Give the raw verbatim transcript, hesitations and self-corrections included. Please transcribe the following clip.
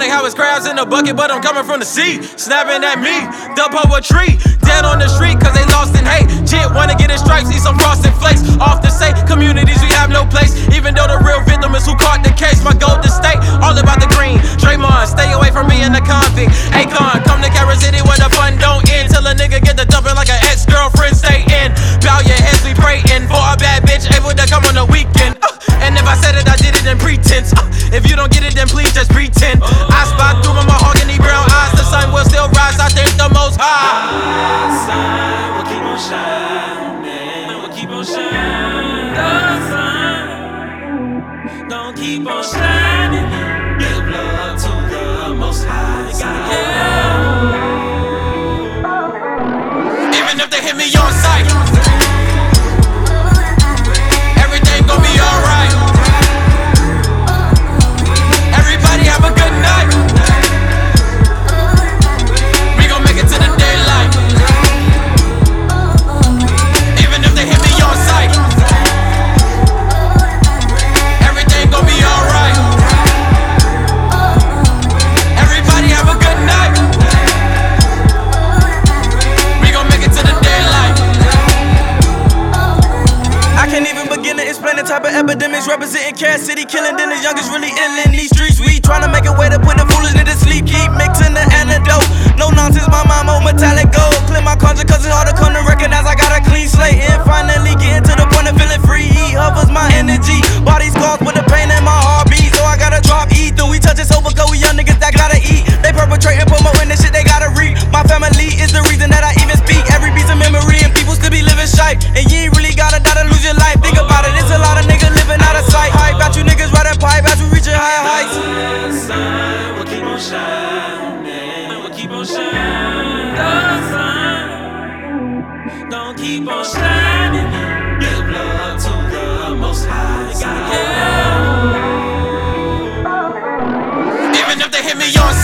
Funny how it's crabs in the bucket, but I'm coming from the sea. Snapping at me, the poetry. Dead on the street, cause they lost in hate. Jit wanna get his stripes, eat some frosted flakes. Off the say, communities, we have no place. Even though the real victim is who caught the case. My golden state, all about the green. Draymond, stay away from me in the convict. Akon, come to Carrot City where the fun don't end. Till a nigga get the dumping like an ex-girlfriend stay in. Bow your heads, we praying for a bad bitch able to come on the weekend. Uh, and if I said it, I did it in pretense. Uh, if you don't get it, then please just pretend. I spot through my mahogany brown eyes. The sun will still rise, I think the most high. The sun will keep on shining. Will keep on shining. The sun don't keep on shining. Give love to the most high. Yeah. Even if they hit me on sight, everything gon' be alright. Everybody have a good night. We gon' make it to the daylight. Even if they hit me on sight, everything gon' be alright. Everybody have a good night. We gon' make it to the daylight. I can't even begin to explain the type of epidemics representing Carrot City, killing then the youngest really ill in these streets. We tryna make a way to put the foolishness to sleep, keep mixing the antidote. No nonsense, my mind more metallic gold. Clear my conscience cause it's hard to come to recognize I got a clean slate. And finally getting to the point of feeling free. He hovers my energy, body scars with the pain in my heartbeat. So I gotta drop ether, we touch it sober cause we young niggas that gotta eat. They perpetrating, promoting the shit they gotta read. My family is the reason that I even speak. Every piece of memory and people still be living shite. And you ain't really gotta die to lose your life. Think about it, it's a lot of niggas living out of sight. Hype out you niggas riding pipe as we reaching higher heights. The sun will keep on shining. Will keep on shining. The sun don't keep on shining. Give love to the most high. Yeah. Even if they hit me on